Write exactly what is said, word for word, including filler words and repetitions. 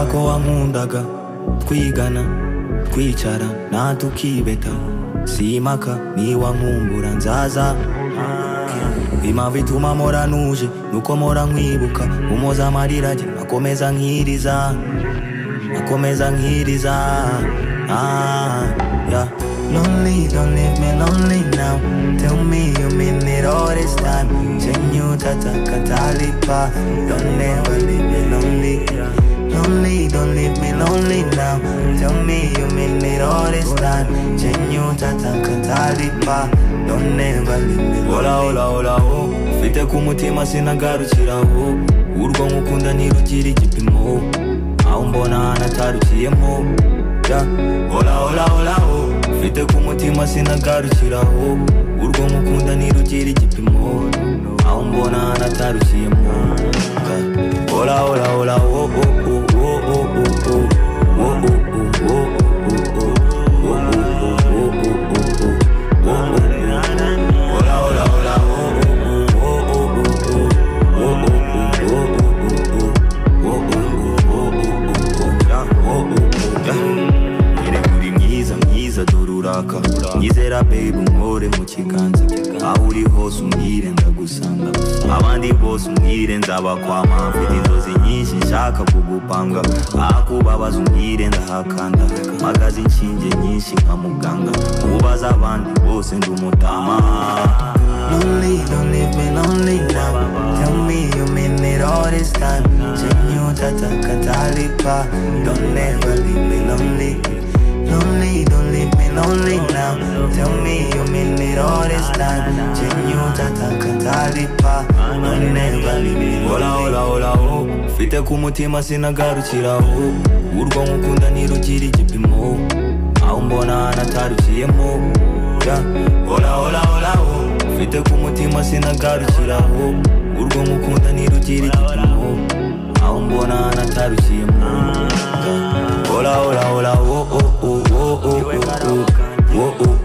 Kako wankundaga twigana twicara natukibeta simaka niba nkumbura nzaza impamvu ituma mpora nuje nuko mpora nkwibuka umuza amarira ajye akomeza nkiriza akomeza nkiriza ah, yeah. Lonely, don't leave me lonely now. Tell me you mean it all this time. Chenyu tata katalipa. Don't never leave me lonely. Lonely, don't leave me lonely now. Tell me you mean it all this time. Chenyu tata katalipa. Don't never leave me lonely. Hola, hola, hola, oh. Fite kumutima sinagarukiraho. Urwo nkukunda ntirukira igipimo. Aho mbona natarukiyemo. Yeah. Hola, hola, hola, oh. Fite kumutima sinagarukiraho. Urwo nkukunda ntirukira igipimo. Aho mbona natarukiyemo. Hola, hola, hola, oh, oh, oh, oh, oh, oh, oh. Oh, oh, oh, oh, oh, oh. Oh, oh, oh, oh, oh, oh, oh. Oh, oh. Hola, hola, hola, oh, oh, oh, oh, oh, oh. Oh, oh, oh, oh, oh, oh. Oh, oh, oh, oh, oh, oh. Mwiza dururaka nyizera baby umore mu kiganza aho uri hose umbwire ndagusanga abandi bose umbwire nzabakwama mfite inzozi nyinshi nshaka kugupanga akubabaza umbwire ndahakanda magaze inshinge nyinshi nka muganga ubaza abandi bose ndumutama. Lonely, don't leave me lonely now. Tell me you mean it all this time. Chenyu tata katalipa. Don't never leave me lonely. Lonely, don't leave me lonely now. Tell me you mean it all this time. Chenyu tata katalipa. Don't never leave me lonely. Hola, hola, hola, oh. Fite kumutima sinagarukiraho. Urwo nkukunda ntirukira igipimo. Aho mbona natarukiyemo. Yeah. Hola, hola, hola, oh. Fite kumutima sinagarukiraho. Urwo nkukunda ntirukira igipimo. Aho mbona natarukiyemo. Hola, hola, hola, oh, oh, oh, oh, oh, oh, oh, oh, oh.